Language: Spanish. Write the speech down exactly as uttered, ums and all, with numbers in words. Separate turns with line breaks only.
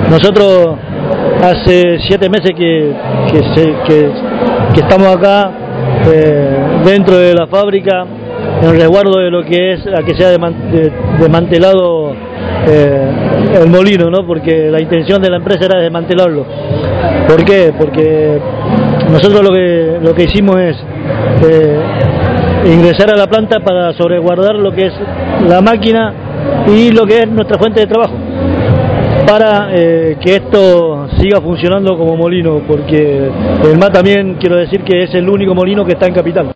Nosotros hace siete meses que, que, se, que, que estamos acá eh, dentro de la fábrica en resguardo de lo que es a que sea desmantelado eh, el molino, ¿no? Porque la intención de la empresa era desmantelarlo. ¿Por qué? Porque nosotros lo que, lo que hicimos es eh, ingresar a la planta para sobreguardar lo que es la máquina y lo que es nuestra fuente de trabajo, para eh, que esto siga funcionando como molino, porque el M A también quiero decir que es el único molino que está en Capital.